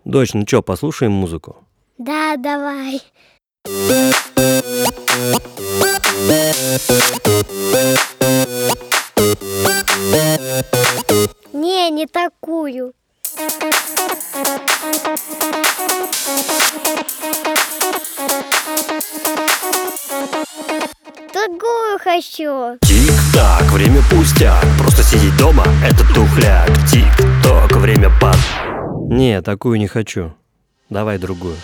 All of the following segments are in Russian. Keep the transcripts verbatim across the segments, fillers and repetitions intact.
Дочь, ну чё, послушаем музыку? Да, давай. Не, не такую. Другую хочу. Тик-так, время пустяк. Просто сидеть дома — это тухляк. Тик-ток, время пад... Не, такую не хочу. Давай другую.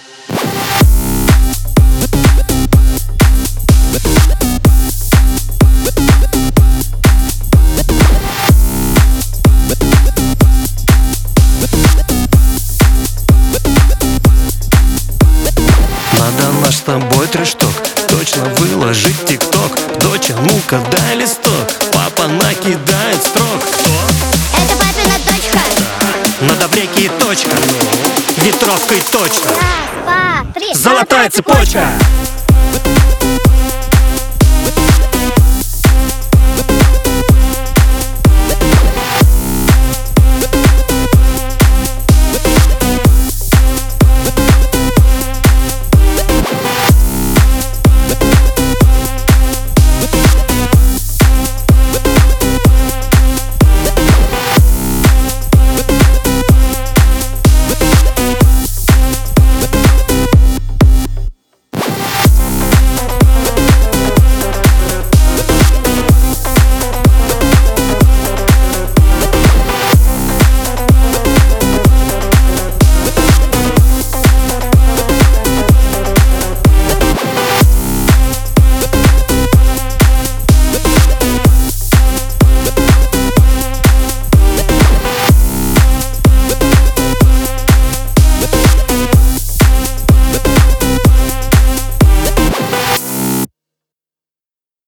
Надо наш с тобой трешток точно выложить тик-ток. Доча, ну-ка дай листок. Папа накидает строк. Кто? Это папина дочка. На добреке и точка. Ветровкой точно. Раз, два, три. Золотая цепочка.